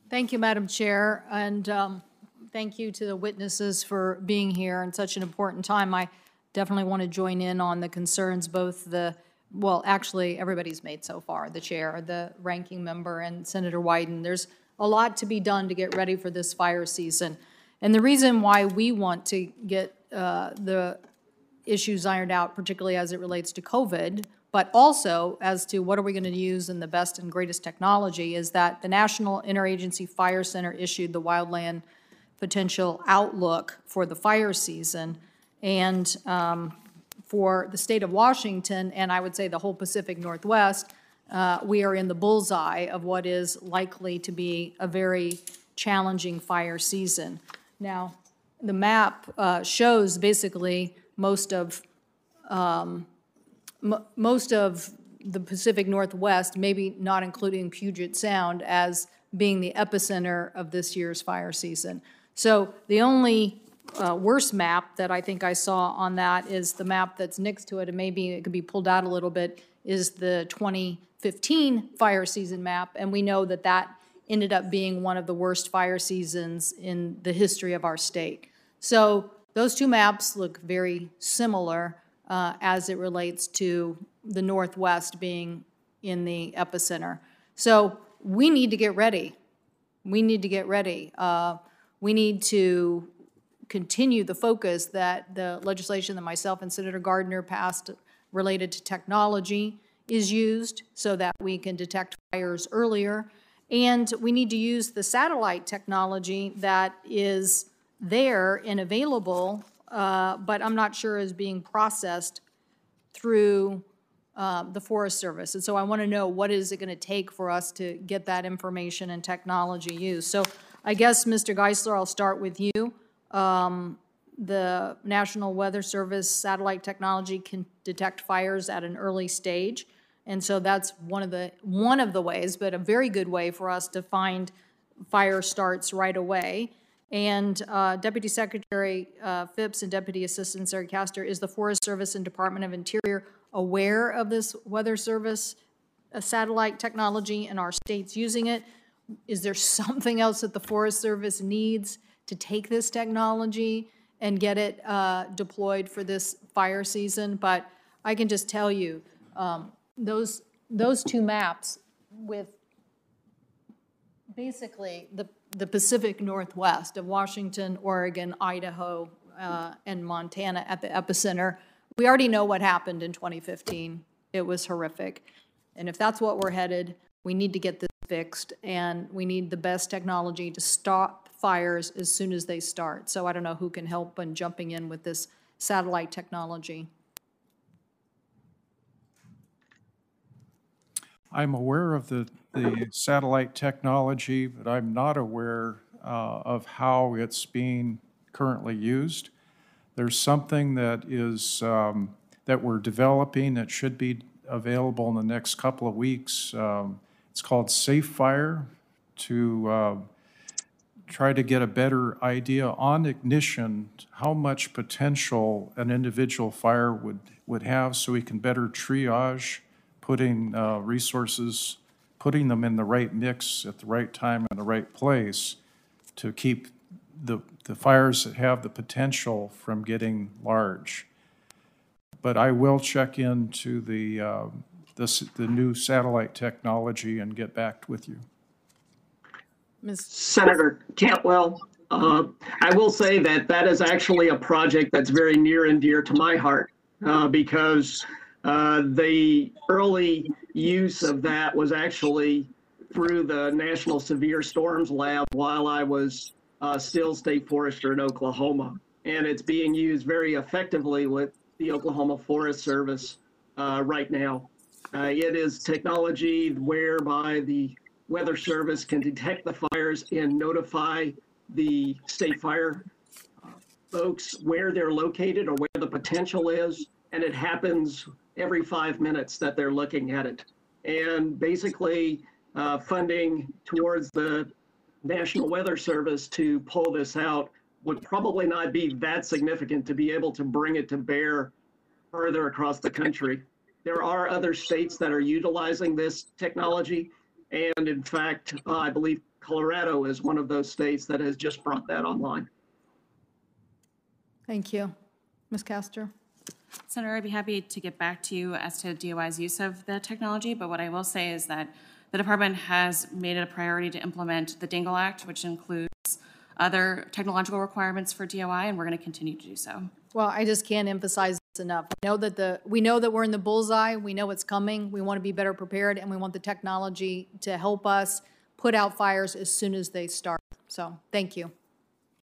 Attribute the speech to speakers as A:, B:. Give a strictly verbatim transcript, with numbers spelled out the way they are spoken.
A: Thank you, Madam Chair, and um, thank you to the witnesses for being here in such an important time. I definitely want to join in on the concerns both the, well, actually, everybody's made so far, the chair, the ranking member, and Senator Wyden. There's a lot to be done to get ready for this fire season. And the reason why we want to get uh, the issues ironed out, particularly as it relates to COVID, but also as to what are we going to use in the best and greatest technology, is that the National Interagency Fire Center issued the Wildland Potential Outlook for the fire season. And um, for the state of Washington, and I would say the whole Pacific Northwest, uh, we are in the bullseye of what is likely to be a very challenging fire season. Now, the map uh, shows basically most of um, m most of the Pacific Northwest, maybe not including Puget Sound, as being the epicenter of this year's fire season. So the only uh, worst map that I think I saw on that is the map that's next to it, and maybe it could be pulled out a little bit, is the twenty fifteen fire season map, and we know that that ended up being one of the worst fire seasons in the history of our state. So those two maps look very similar uh, as it relates to the Northwest being in the epicenter. So we need to get ready. We need to get ready. Uh, we need to continue the focus that the legislation that myself and Senator Gardner passed related to technology is used so that we can detect fires earlier. And we need to use the satellite technology that is there and available, uh, but I'm not sure is being processed through uh, the Forest Service. And so I want to know, what is it going to take for us to get that information and technology used? So I guess, Mister Geisler, I'll start with you. Um, the National Weather Service satellite technology can detect fires at an early stage. And so that's one of the one of the ways, but a very good way for us to find fire starts right away. And uh, Deputy Secretary uh, Phipps and Deputy Assistant Secretary Castor, is the Forest Service and Department of Interior aware of this Weather Service uh, satellite technology and our states using it? Is there something else that the Forest Service needs to take this technology and get it uh, deployed for this fire season? But I can just tell you, um, those those two maps with basically the the Pacific Northwest of Washington, Oregon, Idaho, uh, and Montana at the epicenter. We already know what happened in twenty fifteen. It was horrific. And if that's what we're headed, we need to get this fixed, and we need the best technology to stop fires as soon as they start. So I don't know who can help in jumping in with this satellite technology.
B: I'm aware of the, the satellite technology, but I'm not aware uh, of how it's being currently used. There's something that is um, that we're developing that should be available in the next couple of weeks. Um, it's called SafeFire, to uh, try to get a better idea on ignition, how much potential an individual fire would, would have, so we can better triage putting uh, resources, putting them in the right mix at the right time in the right place to keep the, the fires that have the potential from getting large. But I will check into the, uh, the, the new satellite technology and get back with you.
A: Miz
C: Senator Cantwell, uh, I will say that that is actually a project that's very near and dear to my heart uh, because Uh, the early use of that was actually through the National Severe Storms Lab while I was uh, still state forester in Oklahoma. And it's being used very effectively with the Oklahoma Forest Service uh, right now. Uh, it is technology whereby the Weather Service can detect the fires and notify the state fire uh, folks where they're located or where the potential is. And it happens every five minutes that they're looking at it. And basically uh, funding towards the National Weather Service to pull this out would probably not be that significant to be able to bring it to bear further across the country. There are other states that are utilizing this technology. And in fact, uh, I believe Colorado is one of those states that has just brought that online.
A: Thank you. Miz Castor?
D: Senator, I'd be happy to get back to you as to D O I's use of the technology, but what I will say is that the department has made it a priority to implement the Dingle Act, which includes other technological requirements for D O I, and we're going to continue to do so.
A: Well, I just can't emphasize this enough. We know that the, we know that we're in the bullseye. We know it's coming. We want to be better prepared, and we want the technology to help us put out fires as soon as they start. So, thank you.